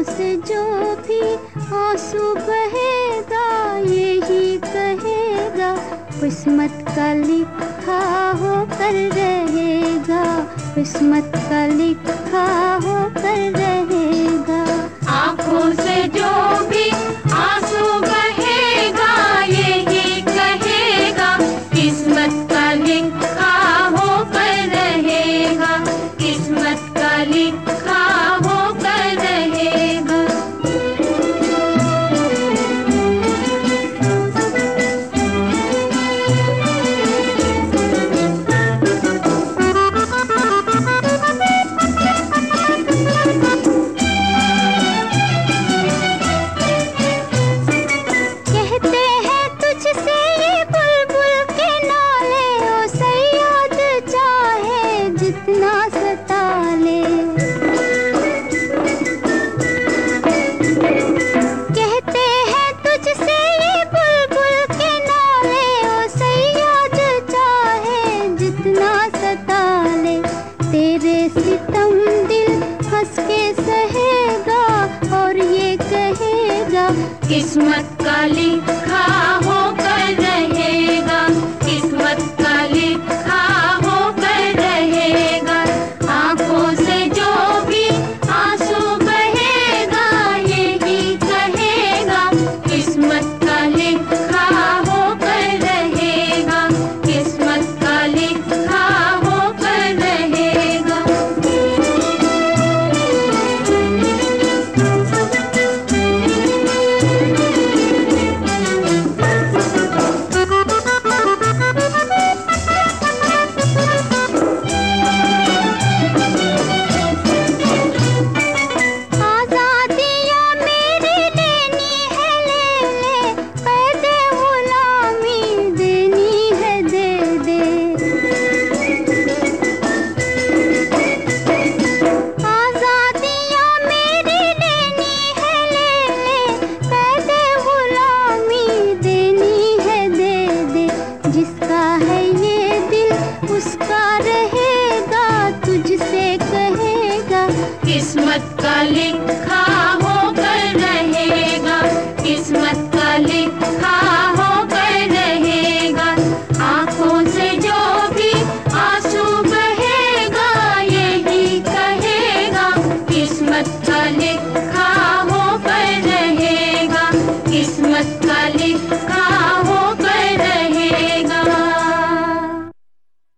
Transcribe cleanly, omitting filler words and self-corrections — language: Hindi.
आँखों से जो भी आंसू बहेगा यही कहेगा किस्मत का लिखा होकर रहेगा, किस्मत का लिखा होकर रहेगा। आँखों से जो भी आंसू बहेगा यही कहेगा किस्मत का लिखा होकर रहेगा, किस्मत का लिखा होकर रहेगा। कहते हैं तुझसे ये बुलबुल के नाले, ओ सैयद चाहे जितना सता ले। कहते हैं तुझसे ये बुलबुल के नाले, ओ सैयद चाहे जितना सता ले। तेरे सितम दिल हंस के सहेगा और ये कहेगा किस्मत का लिखा होकर रहेगा, किस्मत का लिखा होकर रहेगा। आँखों से जो भी आंसू बहेगा यही कहेगा किस्मत का लिखा होकर रहेगा, किस्मत का लिखा होकर रहेगा। आज़ादियाँ मेरी लेनी है ले ले, कैदे गुलामी देनी है दे दे। आज़ादियाँ मेरी लेनी है ले ले, कैदे गुलामी देनी है दे दे। जिसका है ये दिल उसका रहेगा, तुझसे कहेगा किस्मत का लिखा